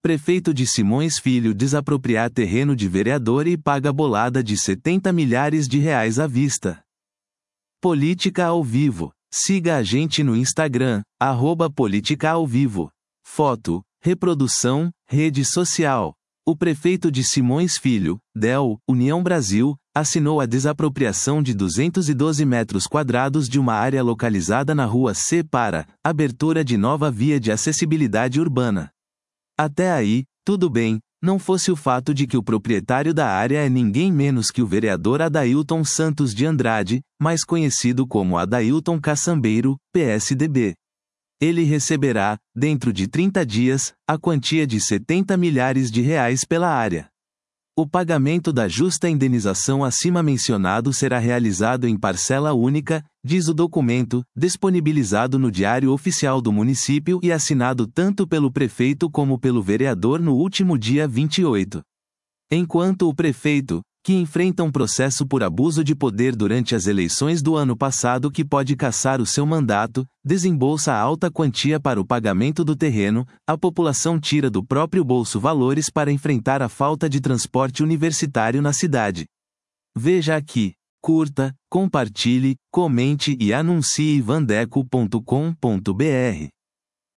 Prefeito de Simões Filho desapropriar terreno de vereador e paga bolada de 70 milhares de reais à vista. Política ao vivo. Siga a gente no Instagram, @política-ao-vivo. Foto, reprodução, rede social. O prefeito de Simões Filho, DEL, União Brasil, assinou a desapropriação de 212 metros quadrados de uma área localizada na Rua C para abertura de nova via de acessibilidade urbana. Até aí, tudo bem, não fosse o fato de que o proprietário da área é ninguém menos que o vereador Adailton Santos de Andrade, mais conhecido como Adailton Caçambeiro, PSDB. Ele receberá, dentro de 30 dias, a quantia de 70 milhares de reais pela área. O pagamento da justa indenização acima mencionado será realizado em parcela única, diz o documento, disponibilizado no Diário Oficial do município e assinado tanto pelo prefeito como pelo vereador no último dia 28. Enquanto o prefeito, que enfrenta um processo por abuso de poder durante as eleições do ano passado que pode cassar o seu mandato, desembolsa alta quantia para o pagamento do terreno, a população tira do próprio bolso valores para enfrentar a falta de transporte universitário na cidade. Veja aqui. Curta, compartilhe, comente e anuncie vandeco.com.br.